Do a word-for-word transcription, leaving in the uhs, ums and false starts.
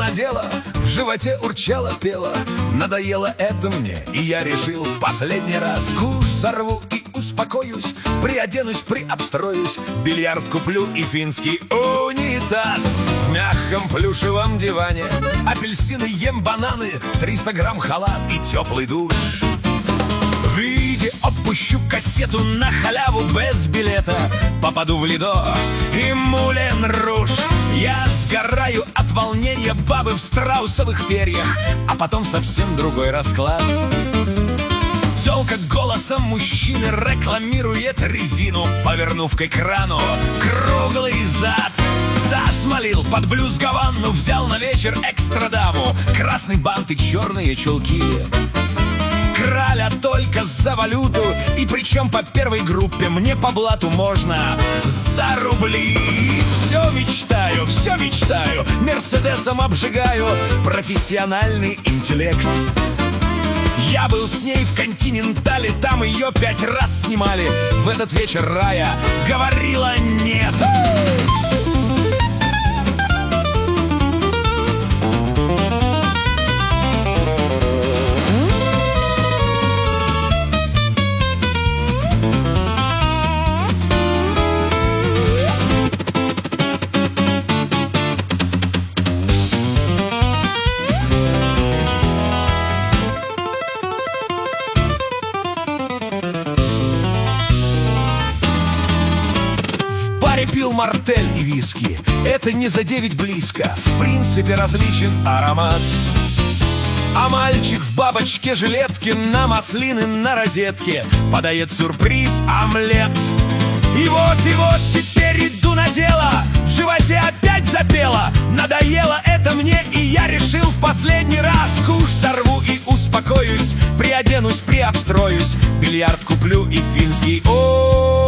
надела, в животе урчала, пела. Надоело это мне, и я решил в последний раз куш сорву и успокоюсь, приоденусь, приобстроюсь, бильярд куплю и финский унитаз. В мягком плюшевом диване апельсины ем, бананы, триста грамм халат и теплый душ. В виде опущу кассету на халяву без билета, попаду в Лидо и Мулен Руж. Я сгораю от волнения бабы в страусовых перьях, а потом совсем другой расклад. Тёлка голосом мужчины рекламирует резину, повернув к экрану круглый зад. Засмолил под блюз Гаванну, взял на вечер экстрадаму, красный бант и черные чулки. Краля только за валюту, и причем по первой группе, мне по блату можно за рубли. Все мечтаю, все мечтаю, мерседесом обжигаю, профессиональный интеллект. Я был с ней в Континентале, там ее пять раз снимали. В этот вечер Рая говорила нет. Пил мартель и виски, это не за девять близко, в принципе различен аромат. А мальчик в бабочке жилетке на маслины на розетке подает сюрприз омлет. И вот, и вот теперь иду на дело, в животе опять запело. Надоело это мне, и я решил в последний раз куш сорву и успокоюсь, приоденусь, приобстроюсь, бильярд куплю и финский. О,